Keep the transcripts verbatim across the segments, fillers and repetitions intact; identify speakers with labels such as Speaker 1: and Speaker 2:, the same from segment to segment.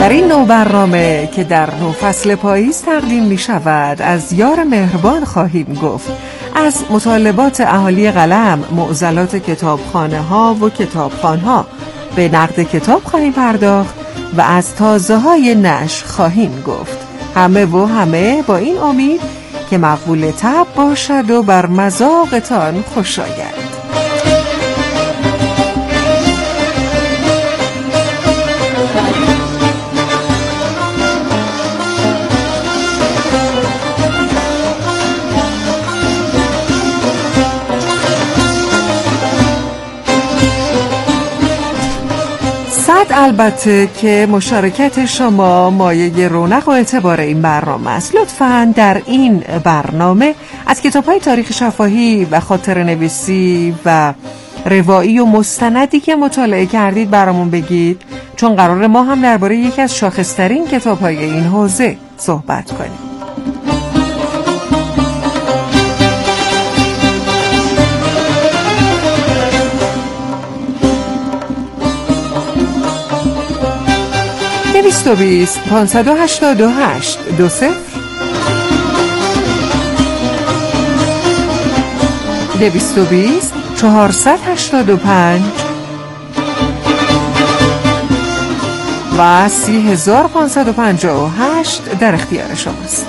Speaker 1: در این نو برنامه که در نو فصل پاییز تقدیم می شود از یار مهربان خواهیم گفت. از مطالبات اهالی قلم، معضلات کتابخانه ها و کتابخوان ها، به نقد کتاب خواهیم پرداخت و از تازه های نشر خواهیم گفت. همه و همه با این امید که مقبول طبع باشد و بر مذاقتان خوش آید. صد البته که مشارکت شما مایه رونق و اعتبار این برنامه است. لطفاً در این برنامه از کتاب‌های تاریخ شفاهی و خاطره نویسی و روایی و مستندی که مطالعه کردید برامون بگید، چون قرار ما هم درباره یکی از شاخص‌ترین کتاب‌های این حوزه صحبت کنیم. دویست و بیست پانصد و هشتاد و هشت دو صفر دویست و بیست چهارصد و هشتاد و پنج و سی هزار پانصد و پنجاه و هشت در اختیار شماست.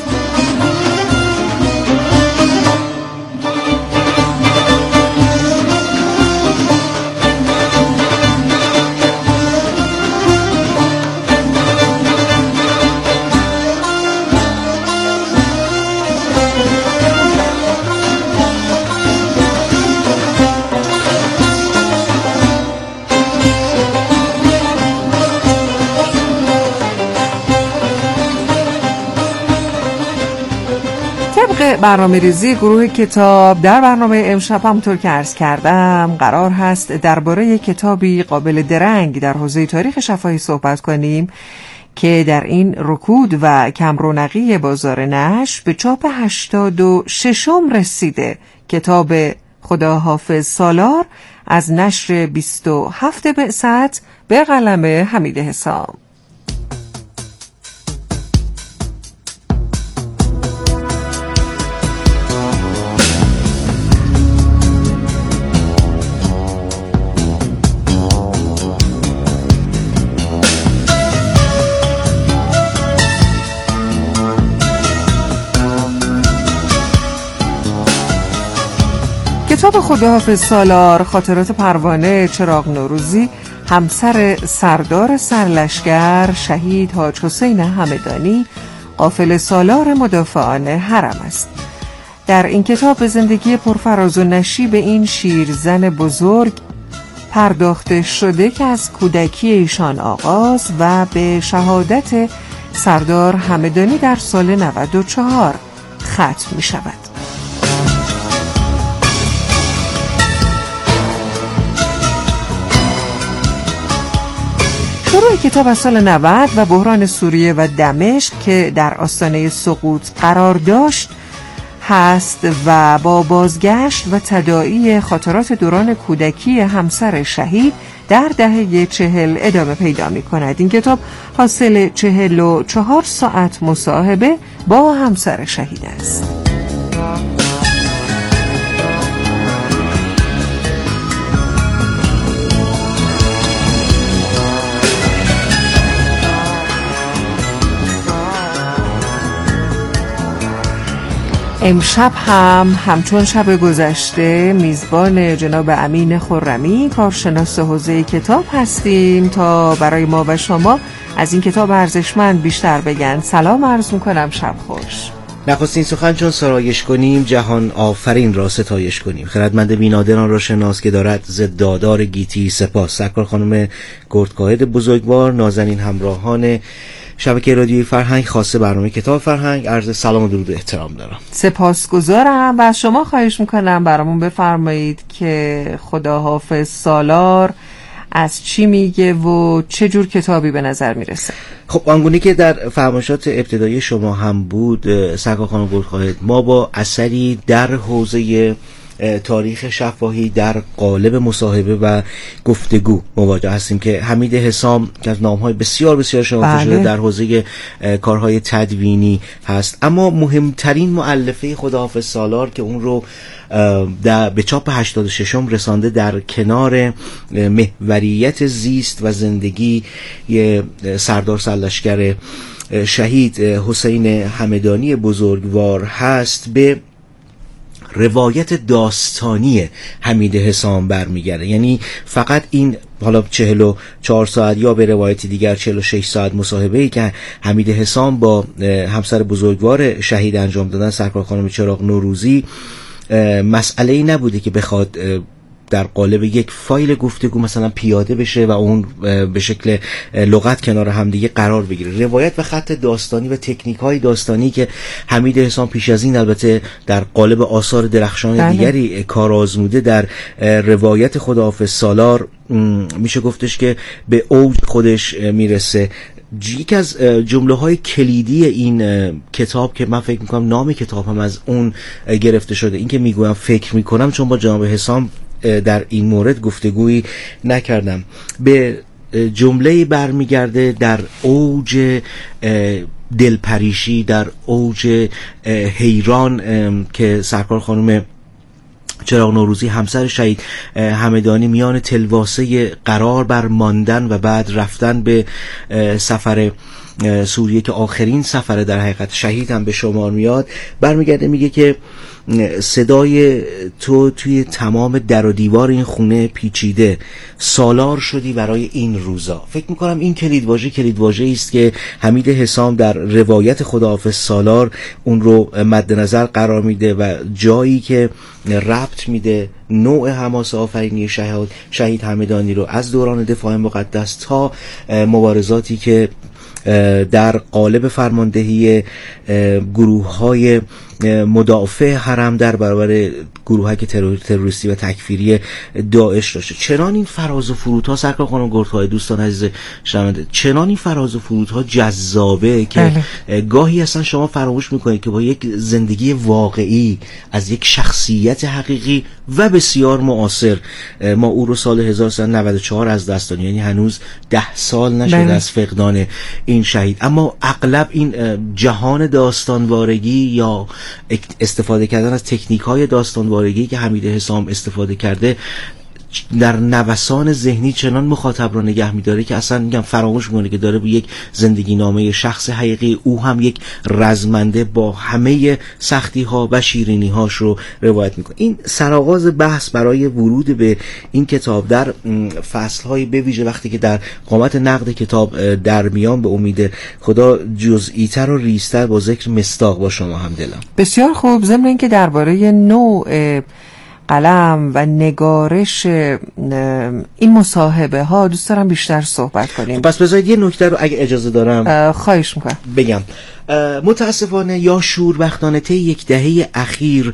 Speaker 1: برنامه ریزی گروه کتاب در برنامه امشب همونطور که عرض کردم قرار هست درباره کتابی قابل درنگ در حوزه تاریخ شفاهی صحبت کنیم که در این رکود و کم رونقی بازار نشر به چاپ هشتاد و ششم رسیده. کتاب خداحافظ سالار از نشر بیست و هفت بعثت به قلم حمید حسام. کتاب خداحافظ سالار، خاطرات پروانه چراغ نوروزی، همسر سردار سرلشکر شهید حاج حسین همدانی، قافله سالار مدافعان حرم است. در این کتاب به زندگی پرفراز و نشیب این شیرزن بزرگ پرداخته شده که از کودکی ایشان آغاز و به شهادت سردار همدانی در سال نود و چهار ختم می شود. شروع کتاب از سال نود و بحران سوریه و دمشق که در آستانه سقوط قرار داشت هست و با بازگشت و تداعی خاطرات دوران کودکی همسر شهید در دهه چهل ادامه پیدا می کند. این کتاب حاصل چهل و چهار ساعت مصاحبه با همسر شهید است. امشب هم همچون شب گذشته میزبان جناب امین خرمی کارشناس حوزه کتاب هستیم تا برای ما و شما از این کتاب ارزشمند بیشتر بگن. سلام عرض میکنم، شب خوش.
Speaker 2: نخستین سخن چون سرایش کنیم جهان آفرین را ستایش کنیم. خردمند بینادران را شناس که دارد ز دادار گیتی سپاس. سرکار خانم گردقائد بزرگوار، نازنین همراهان شبکه رادیوی فرهنگ، خاصه برنامه کتاب فرهنگ، عرض سلام و درود و احترام دارم.
Speaker 1: سپاسگزارم و از شما خواهش میکنم برامون بفرمایید که خداحافظ سالار از چی میگه و چه جور کتابی به نظر میرسه.
Speaker 2: خب آنگونه که در فرمایشات ابتدایی شما هم بود سرکار خانم گردقائد، ما با اثری در حوزه تاریخ شفاهی در قالب مصاحبه و گفتگو مواجه هستیم که حمید حسام که از نام‌های بسیار بسیار شناخته شده در حوزه کارهای تدوینی هست، اما مهمترین مؤلفه خداحافظ سالار که اون رو در به چاپ هشتاد و ششم رسانده در کنار محوریت زیست و زندگی سردار سرلشکر شهید حسین همدانی بزرگوار هست، به روایت داستانی حمید حسام برمیگرده. یعنی فقط این حالا چهل و چهار ساعت یا به روایت دیگر چهل و شش ساعت مصاحبه‌ای که حمید حسام با همسر بزرگوار شهید انجام دادن، سرکار خانم چراغ نوروزی، مسئله‌ای نبوده که بخواد در قالب یک فایل گفتگو مثلا پیاده بشه و اون به شکل لغت کنار همدیگه قرار بگیره. روایت و خط داستانی و تکنیک‌های داستانی که حمید حسام پیش از این البته در قالب آثار درخشان بله. دیگری کار آزموده، در روایت خداحافظ سالار میشه گفتش که به اوج خودش میرسه. یکی از جمله های کلیدی این کتاب که من فکر میکنم نام کتاب هم از اون گرفته شده، این که میگویم فکر میکنم چون با جناب حسام در این مورد گفتگویی نکردم، به جمله برمیگرده در اوج دلپریشی، در اوج حیران که سرکار خانم چراغ نوروزی همسر شهید همدانی میان تلواسه قرار بر ماندن و بعد رفتن به سفر سوریه که آخرین سفر در حقیقت شهید هم به شمار میاد، برمیگرده میگه که صدای تو توی تمام در و دیوار این خونه پیچیده، سالار شدی برای این روزا. فکر میکنم این کلیدواژه کلیدواژه‌ای است که حمید حسام در روایت خداحافظ سالار اون رو مد نظر قرار میده و جایی که ربط میده نوع حماسه آفرینی شهید شهید همدانی رو از دوران دفاع مقدس تا مبارزاتی که در قالب فرماندهی گروه‌های مدافع حرم در برابر گروه‌های ترور، تروریستی و تکفیری داعش داشته. چنان این فراز و فرودها سرکار خانم گردهای دوستان عزیز شنونده، چنان این فراز و فرودها جذابه که بله. گاهی اصلا شما فراموش میکنید که با یک زندگی واقعی از یک شخصیت حقیقی و بسیار معاصر، ما او رو سال هزار و سیصد و نود و چهار از دست دادیم، یعنی هنوز ده سال نشده بله. از فقدان این شهید، اما اغلب این جهان داستانوارگی یا استفاده کردن از تکنیک‌های داستانوارگی که حمید حسام استفاده کرده در نوسان ذهنی چنان مخاطب رو نگه می‌داره که اصلا میگم فراموش می‌کنه که داره به یک زندگی نامه شخص حقیقی، او هم یک رزمنده با همه سختی‌ها و شیرینی‌هاش رو روایت می‌کنه. این سرآغاز بحث برای ورود به این کتاب در فصل‌های به ویژه وقتی که در قامت نقد کتاب در میان، به امید خدا جزئی‌تر و ریزتر با ذکر مصداق با شما هم دلم.
Speaker 1: بسیار خوب. ضمن اینکه درباره نوع قلم و نگارش این مصاحبه ها دوست دارم بیشتر صحبت کنیم.
Speaker 2: پس بذارید یه نکته رو اگه اجازه دارم
Speaker 1: خواهش میکنم
Speaker 2: بگم. متاسفانه یا شوربختانه طی یک دهه اخیر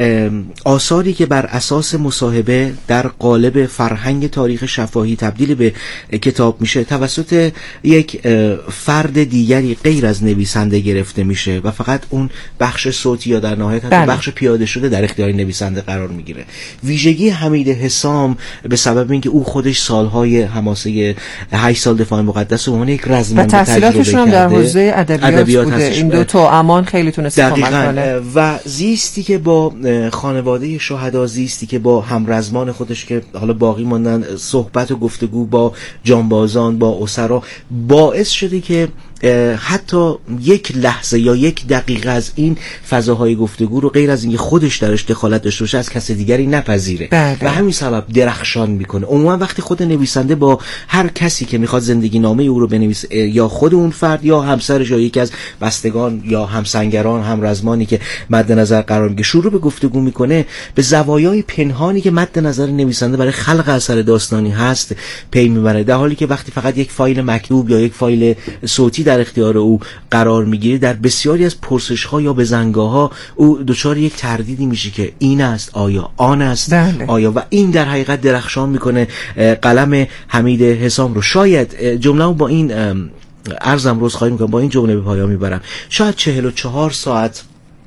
Speaker 2: آثاری که بر اساس مصاحبه در قالب فرهنگ تاریخ شفاهی تبدیل به کتاب میشه توسط یک فرد دیگری غیر از نویسنده گرفته میشه و فقط اون بخش صوتی یا در نهایت حتی بخش پیاده شده در اختیار نویسنده قرار میگیره. ویژگی حمید حسام به سبب اینکه او خودش سالهای حماسه هشت سال دفاع مقدس و عنوان یک رزمنده تجربه کرده،
Speaker 1: در حوزه ادبیات بوده. این دو تا امان خیلی تونست کمک کنه
Speaker 2: و زیستی که با خانواده شهدا، زیستی که با همرزمان خودش که حالا باقی ماندن، صحبت و گفتگو با جانبازان، با اسرا، باعث شده که حتی یک لحظه یا یک دقیقه از این فضاهای گفتگو رو غیر از اینکه خودش درش دخالت داشته باشه از کس دیگری نپذیره بله. و همین سبب درخشان میکنه. عموما وقتی خود نویسنده با هر کسی که میخواد زندگی نامه او رو بنویسه، یا خود اون فرد یا همسرش یا یکی از بستگان یا همسنگران، همرزمانی که مد نظر قرار میگیره، شروع به گفتگو میکنه، به زوایای پنهانی که مد نظر نویسنده برای خلق اثر داستانی هست پی میبره، در حالی که وقتی فقط یک فایل مکتوب یا یک فایل صوتی در اختیار او قرار میگیره، در بسیاری از پرسش‌ها یا بزنگاه‌ها او دچار یک تردیدی میشه که این است آیا آن است بله. آیا، و این در حقیقت درخشان میکنه قلم حمید حسام رو. شاید جمله با این عرضم روز خواهی میکنم، با این جمله به پایان میبرم، شاید چهل و چهار ساعت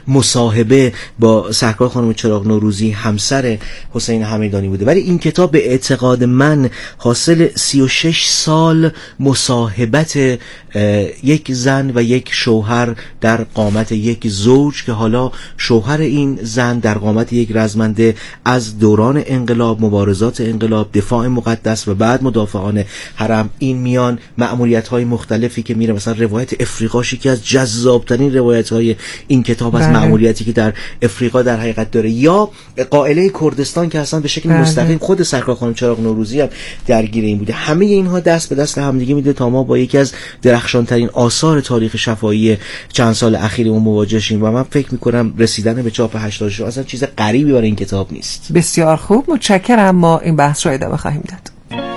Speaker 2: مصاحبه با سرکار خانم چراغ نوروزی همسر حسین همدانی بوده، ولی این کتاب به اعتقاد من حاصل سی و شش سال مصاحبت یک زن و یک شوهر در قامت یک زوج که حالا شوهر این زن در قامت یک رزمنده از دوران انقلاب، مبارزات انقلاب، دفاع مقدس و بعد مدافعان حرم، این میان مأموریت‌های مختلفی که میره، مثلا روایت افریقاش که از جذابترین روایت‌های این کتاب از مأموریتی که در افریقا در حقیقت داره، یا قائله کردستان که اصلا به شکل بله. مستقیم خود سرکار خانم چراغ نوروزی هم درگیر این بوده. همه اینها دست به دست همدیگه میده تا ما با یکی از درخشانترین آثار تاریخ شفاهی چند سال اخیرمون مواجه شیم و من فکر میکنم رسیدن به چاپ هشتاد و شش اصلا چیز غریبی برای این کتاب نیست.
Speaker 1: بسیار خوب، متشکرم. ما این بحث رو ادامه خواهیم داد.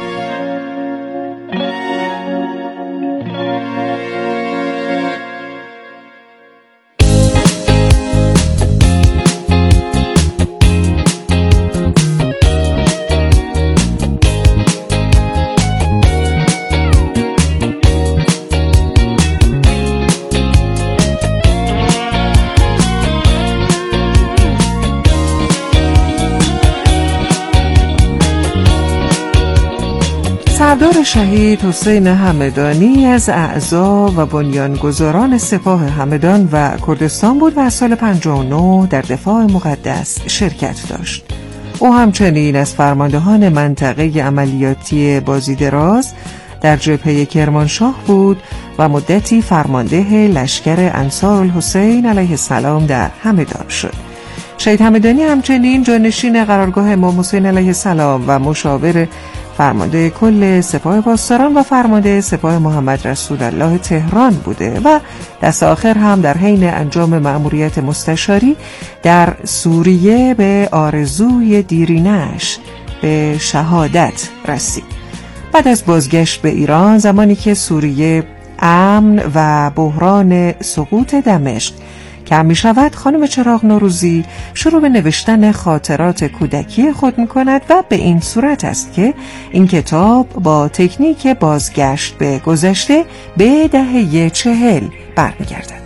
Speaker 1: سردار شهید حسین همدانی از اعضا و بنیانگذاران سپاه همدان و کردستان بود و از سال پنجاه و نه در دفاع مقدس شرکت داشت. او همچنین از فرماندهان منطقه عملیاتی بازیدراز در جبهه کرمانشاه بود و مدتی فرمانده لشکر انصار الحسین علیه السلام در همدان شد. شهید همدانی همچنین جانشین قرارگاه امام حسین علیه السلام و مشاور فرمانده کل سپاه پاسداران و فرمانده سپاه محمد رسول الله تهران بوده و دست آخر هم در حین انجام مأموریت مستشاری در سوریه به آرزوی دیرینش به شهادت رسید. بعد از بازگشت به ایران، زمانی که سوریه امن و بحران سقوط دمشق کم می شود، خانم چراغ نوروزی شروع به نوشتن خاطرات کودکی خود می کند و به این صورت است که این کتاب با تکنیک بازگشت به گذشته به دهه چهل برمی گردد.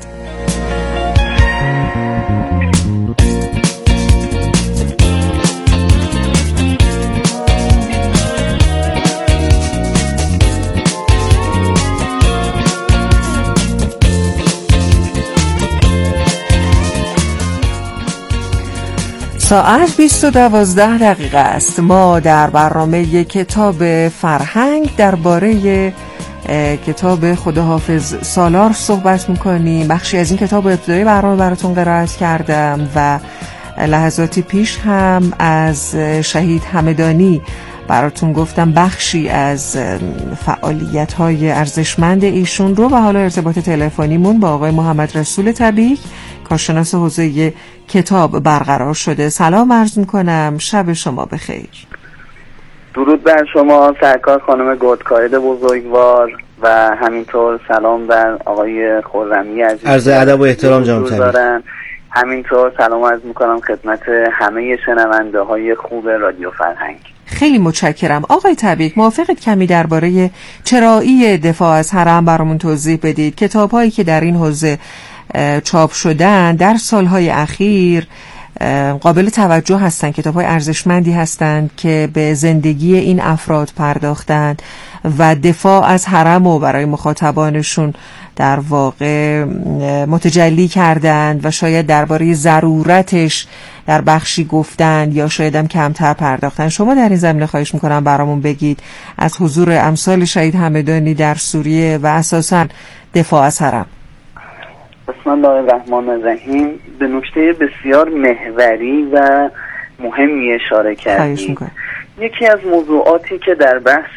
Speaker 1: ساعت بیست و دوازده دقیقه است. ما در برنامه کتاب فرهنگ درباره کتاب خداحافظ سالار صحبت میکنیم. بخشی از این کتاب ابتدای برنامه براتون قرائت کردم و لحظاتی پیش هم از شهید همدانی براتون گفتم بخشی از فعالیت‌های ارزشمند ایشون رو و حالا ارتباط تلفنیمون با آقای محمد رسول تبیک، کارشناس حوزه کتاب برقرار شده. سلام عرض میکنم، شب شما بخیر.
Speaker 3: درود بر شما سرکار خانم گردکاهد بزرگوار و همینطور سلام بر آقای خرمی عزیز.
Speaker 2: عرض ادب و احترام جناب تبیک.
Speaker 3: همینطور سلام عرض میکنم خدمت همه شنونده های خوب رادیو فرهنگ.
Speaker 1: خیلی متشکرم. آقای تبیک، موافقید کمی درباره چرایی دفاع از حرم برامون توضیح بدید؟ کتاب‌هایی که در این حوزه چاپ شدن در سالهای اخیر قابل توجه هستند، کتاب‌های ارزشمندی هستند که به زندگی این افراد پرداختند و دفاع از حرم و برای مخاطبانشون در واقع متجلی کردند و شاید درباره ضرورتش در بخشی گفتند یا شاید هم کمتر پرداختند. شما در این زمینه خواهش میکنم برامون بگید از حضور امثال شهید همدانی در سوریه و اساساً دفاع از حرم.
Speaker 3: بسم الله الرحمن الرحیم. به نکته بسیار محوری و مهمی اشاره کردید. یکی از موضوعاتی که در بحث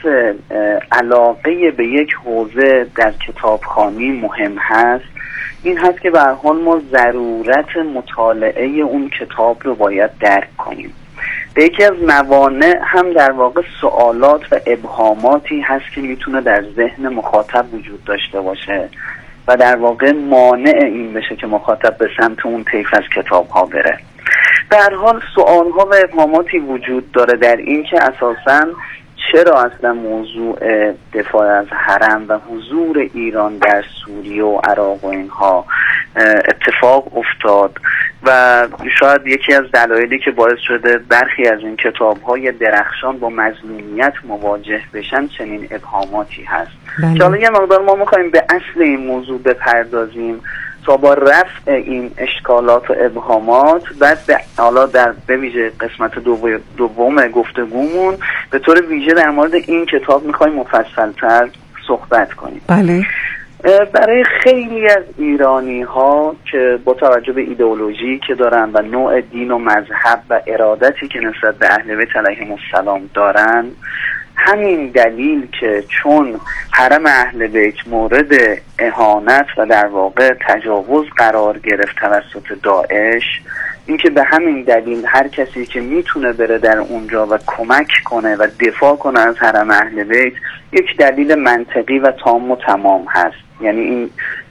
Speaker 3: علاقه به یک حوزه در کتابخوانی مهم هست این هست که به هر حال ما ضرورت مطالعه اون کتاب رو باید درک کنیم. به یکی از موانع هم در واقع سوالات و ابهاماتی هست که میتونه در ذهن مخاطب وجود داشته باشه و در واقع مانع این بشه که مخاطب به سمت اون طیف از کتاب ها بره. به هر حال سوال ها و ابهاماتی وجود داره در این که اساساً چرا اصلا موضوع دفاع از حرم و حضور ایران در سوریه و عراق و اینها اتفاق افتاد و شاید یکی از دلایلی که باعث شده برخی از این کتاب‌های درخشان با مظلومیت مواجه بشن چنین ابهاماتی هست. که حالا یه مقدار ما می‌خوایم به اصل این موضوع بپردازیم تا با رفع این اشکالات و ابهامات بعد به حالا در به ویژه قسمت دوم دوم گفتگومون به طور ویژه در مورد این کتاب می‌خوایم مفصل‌تر صحبت کنیم.
Speaker 1: بله.
Speaker 3: برای خیلی از ایرانی ها که با توجه به ایدئولوژی که دارن و نوع دین و مذهب و ارادتی که نسبت به اهل بیت علیهم السلام دارن، همین دلیل که چون حرم اهل بیت مورد اهانت و در واقع تجاوز قرار گرفت توسط داعش، اینکه به همین دلیل هر کسی که میتونه بره در اونجا و کمک کنه و دفاع کنه از حرم اهل بیت یک دلیل منطقی و تام و تمام هست. یعنی این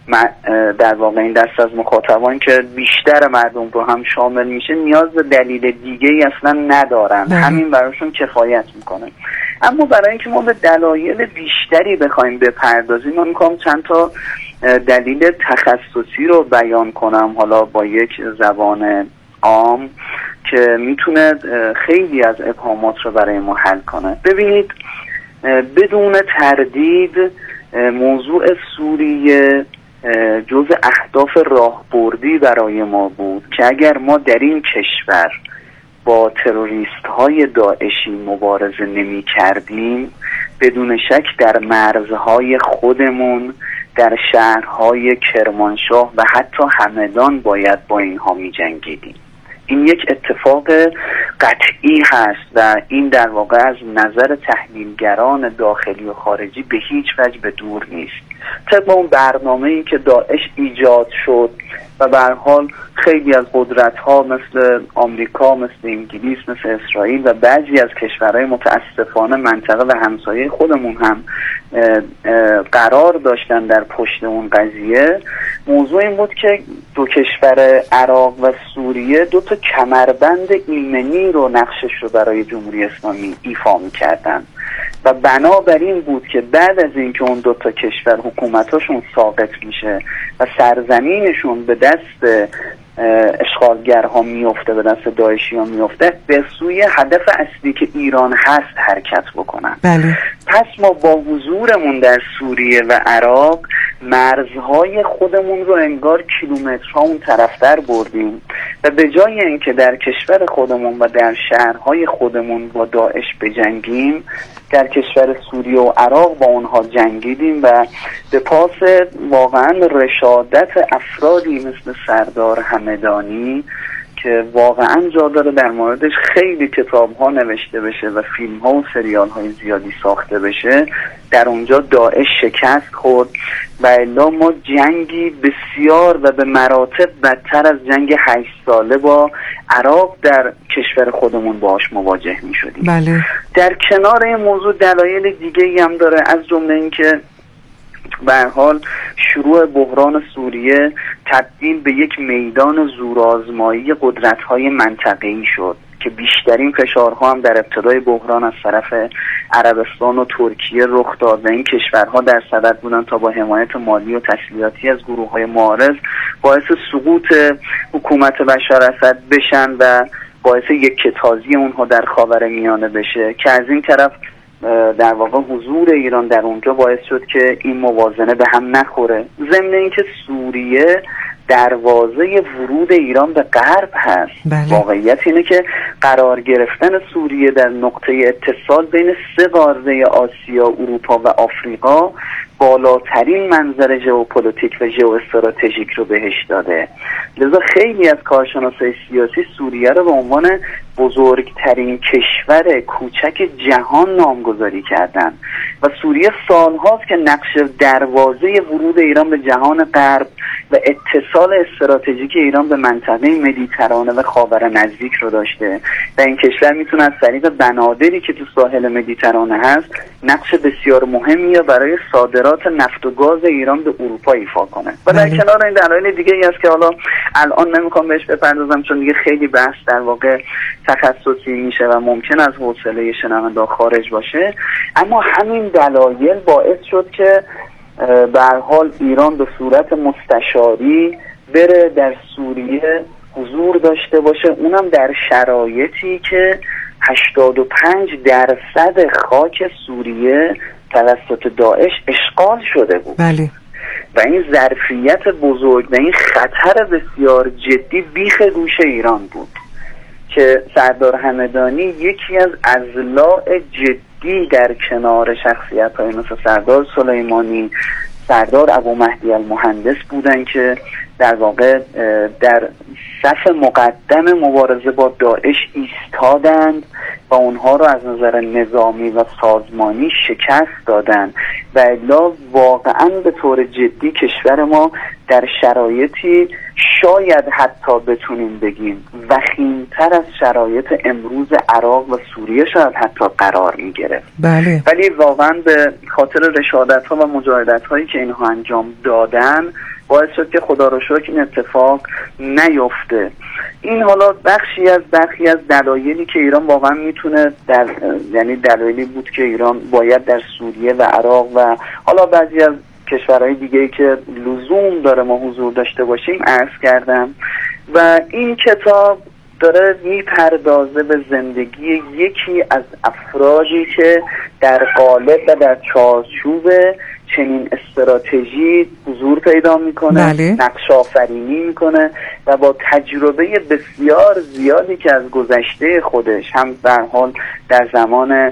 Speaker 3: در واقع این دست از مخاطبان که بیشتر مردم رو هم شامل میشه نیاز به دلیل دیگه ای اصلا ندارن، همین براشون کفایت میکنه. اما برای اینکه ما به دلایل بیشتری بخوایم بپردازیم، من میخوام چند تا دلیل تخصصی رو بیان کنم حالا با یک زبان عام که میتونه خیلی از ابهامات رو برای ما حل کنه. ببینید، بدون تردید موضوع سوریه جز اهداف راهبردی برای ما بود که اگر ما در این کشور با تروریست های داعشی مبارزه نمی کردیم، بدون شک در مرزهای خودمون، در شهرهای کرمانشاه و حتی همدان باید با اینها می جنگیدیم. این یک اتفاق قطعی هست و این در واقع از نظر تحلیلگران داخلی و خارجی به هیچ وجه به دور نیست. طبق اون برنامه‌ای که داعش ایجاد شد و به هر حال خیلی از قدرت‌ها مثل آمریکا، مثل انگلیس، مثل اسرائیل و بعضی از کشورهای متاسفانه منطقه و همسایه خودمون هم قرار داشتن در پشت اون قضیه، موضوع این بود که دو کشور عراق و سوریه دو تا کمربند ایمنی رو نقشش رو برای جمهوری اسلامی ایفا می‌کردن و بنابراین بود که بعد از اینکه اون دو تا کشور حکومتاشون ساقط میشه و سرزمینشون به دست اشغالگرها میفته، به دست داعشی ها میفته، به سوی هدف اصلی که ایران هست حرکت بکنن.
Speaker 1: بله.
Speaker 3: پس ما با حضورمون در سوریه و عراق مرزهای خودمون رو انگار کیلومترها اون طرفتر بردیم و به جای اینکه در کشور خودمون و در شهرهای خودمون با داعش بجنگیم، در کشور سوریه و عراق با اونها جنگیدیم و به پاس واقعا رشادت افرادی مثل سردار همدانی که واقعا جا داره در موردش خیلی کتاب ها نوشته بشه و فیلم ها و سریال های زیادی ساخته بشه، در اونجا داعش شکست خورد و الا ما جنگی بسیار و به مراتب بدتر از جنگ هشت ساله با عراق در کشور خودمون باهاش مواجه می شدیم.
Speaker 1: بله.
Speaker 3: در کنار این موضوع دلایل دیگه ای هم داره، از جمله این که به هر حال شروع بحران سوریه تبدیل به یک میدان زورآزمایی قدرت‌های منطقه‌ای شد که بیشترین فشارها هم در ابتدای بحران از طرف عربستان و ترکیه رخ داد و این کشورها در صدد بودن تا با حمایت مالی و تسلیحاتی از گروه‌های معارض باعث سقوط حکومت بشار اسد بشن و باعث یک کتازی اونها در خاورمیانه بشه که از این طرف در واقع حضور ایران در اونجا باعث شد که این موازنه به هم نخوره. ضمن اینکه سوریه دروازه ورود ایران به غرب هست.
Speaker 1: بله.
Speaker 3: واقعیت اینه که قرار گرفتن سوریه در نقطه اتصال بین سه قاره آسیا، اروپا و آفریقا بالاترین منظر ژئوپلیتیک و ژئواستراتژیک رو بهش داده. لذا خیلی از کارشناسای سیاسی سوریه رو به عنوان بزرگترین کشور کوچک جهان نامگذاری کردن و سوریه سالهاست که نقش دروازه ورود ایران به جهان غرب و اتصال استراتژیک ایران به منطقه مدیترانه و خاور نزدیک رو داشته و این کشور میتونه از طریق بنادری که تو ساحل مدیترانه هست نقش بسیار مهمی برای صادرات نفت و گاز ایران به اروپا ایفا کنه. و در کنار این دلایل دیگه ای است که حالا الان نمیخوام بهش بپردازم چون دیگه خیلی بحث در واقع تخصصی میشه و ممکن از حوصله شنونده خارج باشه، اما همین دلایل باعث شد که به هر حال ایران به صورت مستشاری بره در سوریه حضور داشته باشه، اونم در شرایطی که هشتاد و پنج درصد خاک سوریه توسط داعش اشغال شده بود.
Speaker 1: بله.
Speaker 3: و این ظرفیت بزرگ و این خطر بسیار جدی بیخ گوش ایران بود که سردار همدانی یکی از اضلاع جدی در کنار شخصیت‌های مثل سردار سلیمانی، سردار ابو مهدی المهندس بودن که در واقع در صف مقدم مبارزه با داعش ایستادند و اونها رو از نظر نظامی و سازمانی شکست دادند و الا واقعا به طور جدی کشور ما در شرایطی شاید حتی بتونیم بگیم وخیم‌تر از شرایط امروز عراق و سوریه شاید حتی قرار می‌گرفت.
Speaker 1: بله.
Speaker 3: ولی واقعا به خاطر رشادت‌ها و مجاهدت‌هایی که اینها انجام دادن باعث شد که خدا رو شکر این اتفاق نیفته. این حالا بخشی از بخشی از دلایلی که ایران واقعا میتونه در یعنی دلایلی بود که ایران باید در سوریه و عراق و حالا بعضی از کشورهای دیگه‌ای که لزوم داره ما حضور داشته باشیم عرض کردم. و این کتاب داره میپردازه به زندگی یکی از افرادی که در قالب و در چارچوب چنین استراتژی حضور پیدا میکنه،
Speaker 1: بله.
Speaker 3: نقش آفرینی میکنه و با تجربه بسیار زیادی که از گذشته خودش هم در حال در زمان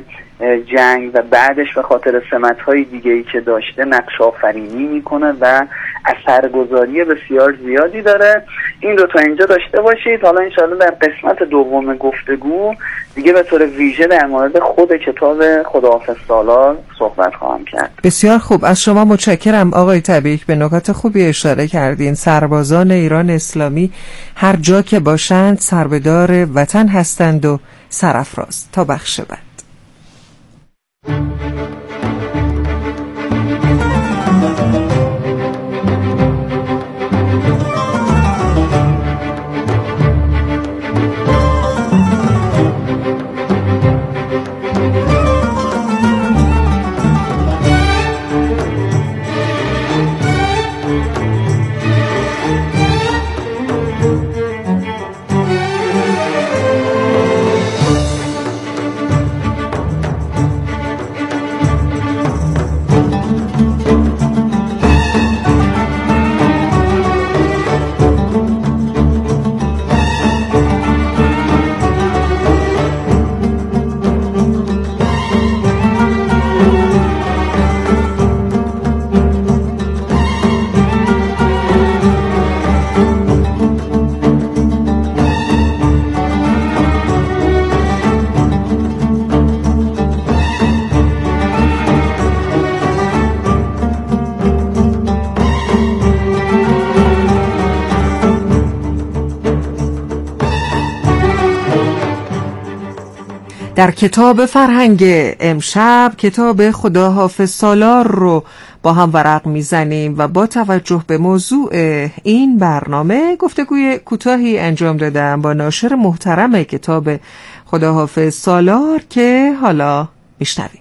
Speaker 3: جنگ و بعدش به خاطر سمت‌های دیگه‌ای که داشته نقش آفرینی میکنه و اثرگذاری بسیار زیادی داره. این رو تا اینجا داشته باشید. حالا انشاءالله در قسمت دوم گفتگو دیگه به طور ویژه در مورد خود کتاب خداحافظ سالار صحبت خواهم کرد.
Speaker 1: بسیار خوب، از شما متشکرم آقای تبریک. به نکات خوبی اشاره کردین. سربازان ایران اسلامی هر جا که باشند سربدار وطن هستند و سرافراز. تا بخش بعد. در کتاب فرهنگ امشب کتاب خداحافظ سالار رو با هم ورق میزنیم و با توجه به موضوع این برنامه گفتگوی کوتاهی انجام دادم با ناشر محترم کتاب خداحافظ سالار که حالا میشنویم.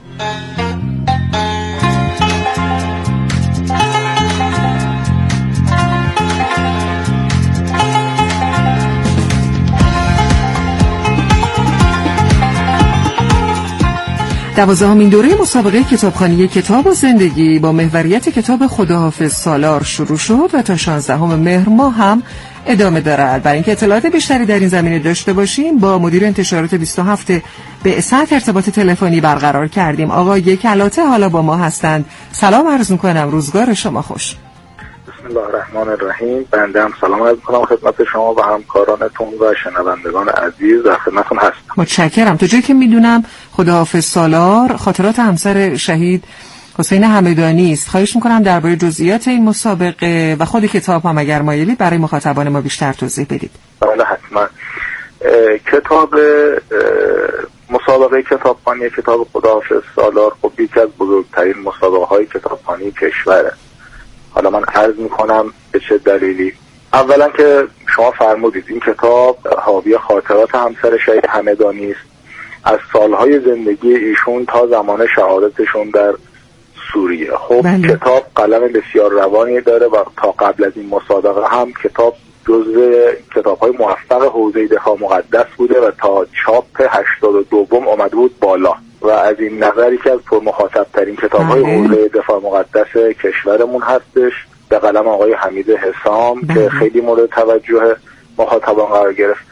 Speaker 1: دوازدهمین دوره مسابقه کتابخوانی کتاب و زندگی با محوریت کتاب خداحافظ سالار شروع شد و تا شانزدهم مهر ماه هم ادامه دارد. برای اینکه اطلاعات بیشتری در این زمینه داشته باشیم با مدیر انتشارات بیست و هفت بعثت ارتباط تلفنی برقرار کردیم. آقای کلاته حالا با ما هستند. سلام عرض می‌کنم، روزگار شما خوش.
Speaker 4: بسم الله الرحمن الرحیم. بنده هم سلام عرض می‌کنم خدمت شما و همکارانتون و شنوندگان عزیز. در خدمتتون هستم.
Speaker 1: متشکرم. تا جایی که میدونم خداحافظ سالار خاطرات همسر شهید حسین همدانی است. خواهش می‌کنم درباره جزئیات این مسابقه و خود کتاب هم اگر مایلید برای مخاطبان ما بیشتر توضیح بدید.
Speaker 4: بله حتما. کتاب مسابقه کتابخوانی کتاب خداحافظ سالار خب یکی از بزرگترین مسابقه‌های کتابخوانی کشوره. حالا من عرض میکنم به چه دلیلی. اولا که شما فرمودید این کتاب حاوی خاطرات همسر شهید همدانی است از سالهای زندگی ایشون تا زمان شهادتشون در سوریه. خب بله. کتاب قلم بسیار روانی داره و تا قبل از این مسابقه هم کتاب جزو کتاب‌های موفق حوزه دفاع مقدس بوده و تا چاپ هشتاد و دوم آمده بود بالا و از این نظر یکی از پرمخاطب‌ترین کتاب‌های حوزه دفاع مقدس کشورمون هستش، به قلم آقای حمید حسام که خیلی مورد توجه مخاطبان قرار گرفت.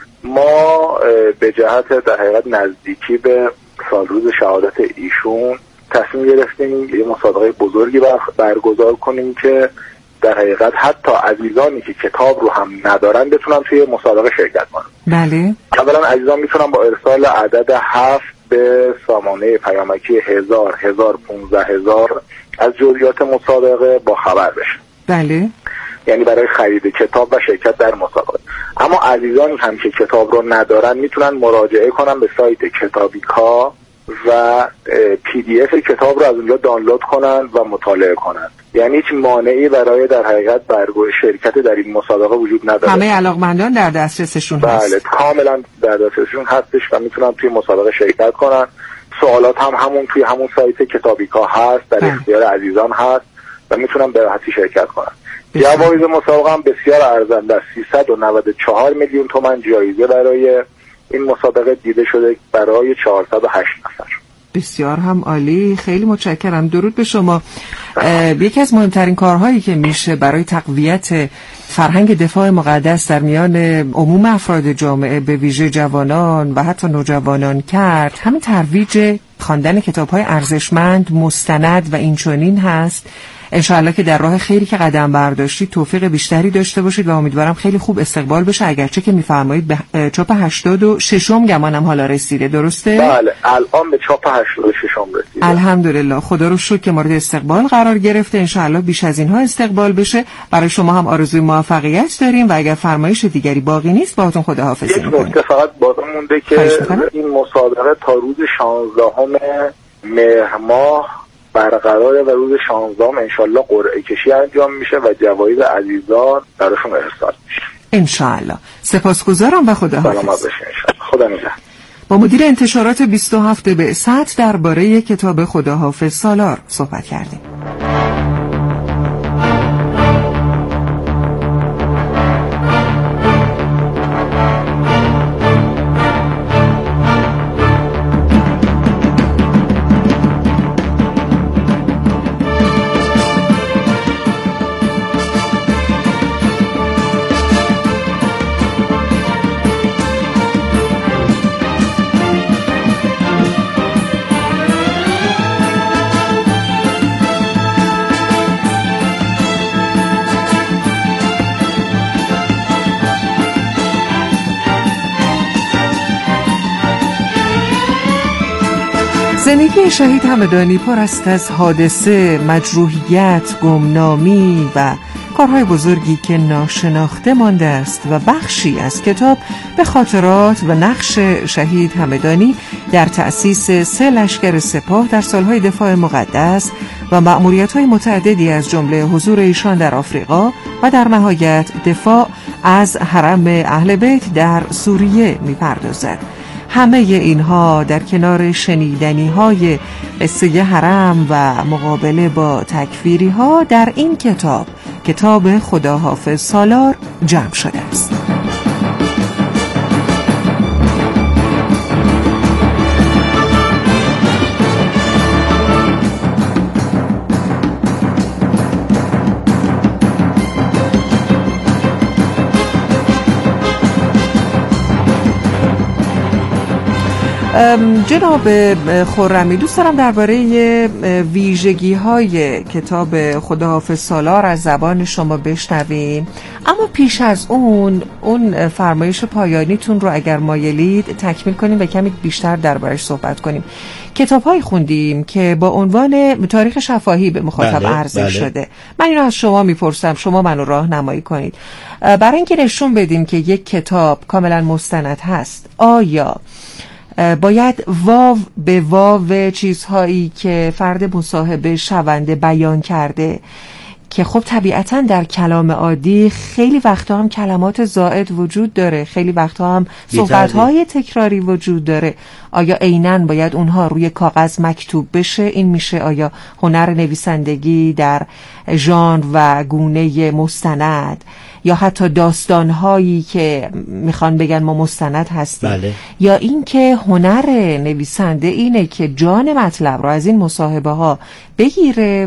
Speaker 4: ما به جهت در حقیقت نزدیکی به سالروز شهادت ایشون تصمیم گرفتیم یه مسابقه بزرگی برگزار کنیم که در حقیقت حتی عزیزانی که کتاب رو هم ندارن بتونن توی مسابقه شرکت کنن.
Speaker 1: بله.
Speaker 4: اولا عزیزان میتونن با ارسال عدد هفت به سامانه پیامکی هزار هزار پونزده هزار از جزئیات مسابقه با خبر بشن.
Speaker 1: بله.
Speaker 4: یعنی برای خرید کتاب و شرکت در مسابقه. اما عزیزانی هم که کتاب رو ندارن میتونن مراجعه کنن به سایت کتابیکا و پی دی اف کتاب رو از اونجا دانلود کنن و مطالعه کنن. یعنی هیچ مانعی برای در حقیقت برگزاری شرکت در این مسابقه وجود نداره.
Speaker 1: همه علاقمندان در دسترسشون هست.
Speaker 4: بله، کاملا در دسترسشون هستش و میتونن توی مسابقه شرکت کنن. سوالات هم همون توی همون سایت کتابیکا هست، در اختیار عزیزان هست و میتونن به راحتی شرکت کنن. جوایز مسابقه هم بسیار ارزنده است. سیصد و نود و چهار میلیون تومان جایزه برای این مسابقه دیده شده برای چهارصد و هشت نفر.
Speaker 1: بسیار هم عالی، خیلی متشکرم. درود به شما. یکی از مهمترین کارهایی که میشه برای تقویت فرهنگ دفاع مقدس در میان عموم افراد جامعه به ویژه جوانان و حتی نوجوانان کرد، همین ترویج خواندن کتاب‌های ارزشمند، مستند و اینچنین هست. انشاءالله که در راه خیری که قدم برداشتید توفیق بیشتری داشته باشید و امیدوارم خیلی خوب استقبال بشه، اگرچه که میفرمایید به چاپ هشتاد و ششم گمانم حالا رسیده، درسته؟
Speaker 4: بله، الان به چاپ هشتاد و ششم رسیده.
Speaker 1: الحمدلله، خدا رو شکر که مورد استقبال قرار گرفته. انشاءالله بیش از اینها استقبال بشه. برای شما هم آرزوی موفقیت داریم و اگر فرمایش دیگری باقی نیست باهاتون خداحافظی می‌کنیم.
Speaker 4: یک نکته فقط باقی مونده که این مسابقه تا روز شانزدهم مهر ماه برقراره و روز شانزدهم انشالله قرعه کشی انجام میشه و جوایز عزیزان براشون ارسال میشه
Speaker 1: انشالله. سپاسگزارم و خداحافظ.
Speaker 4: سلامت باشین انشالله. خدا نگهدار.
Speaker 1: با مدیر انتشارات بیست و هفت بعثت درباره کتاب خداحافظ سالار صحبت کردیم. زندگی شهید همدانی پر است از حادثه، مجروحیت، گمنامی و کارهای بزرگی که ناشناخته مانده است و بخشی از کتاب به خاطرات و نقش شهید همدانی در تأسیس سه لشکر سپاه در سالهای دفاع مقدس و مأموریت‌های متعددی از جمله حضور ایشان در آفریقا و در نهایت دفاع از حرم اهل بیت در سوریه می‌پردازد. همه اینها در کنار شنیدنی های قصه حرم و مقابله با تکفیری ها در این کتاب، کتاب خداحافظ سالار، جمع شده است. جناب خرمی، دوست دارم درباره ویژگی های کتاب خداحافظ سالار از زبان شما بشنویم، اما پیش از اون اون فرمایش پایانیتون رو اگر مایلید تکمیل کنیم و کمی بیشتر دربارش صحبت کنیم. کتاب های خوندیم که با عنوان تاریخ شفاهی به مخاطب بله، عرضه بله. شده. من اینو از شما میپرسم، شما منو راهنمایی کنید برای اینکه نشون بدیم که یک کتاب کاملا مستند هست. آیا باید واو به واو چیزهایی که فرد مصاحبه شونده بیان کرده که خب طبیعتاً در کلام عادی خیلی وقتا هم کلمات زائد وجود داره، خیلی وقتا هم صحبت‌های تکراری وجود داره. آیا عیناً باید اونها روی کاغذ مکتوب بشه؟ این میشه آیا هنر نویسندگی در ژانر و گونه مستند یا حتی داستان‌هایی که میخوان بگن ما مستند هستیم؟
Speaker 2: بله.
Speaker 1: یا این که هنر نویسنده اینه که جان مطلب رو از این مصاحبه ها بگیره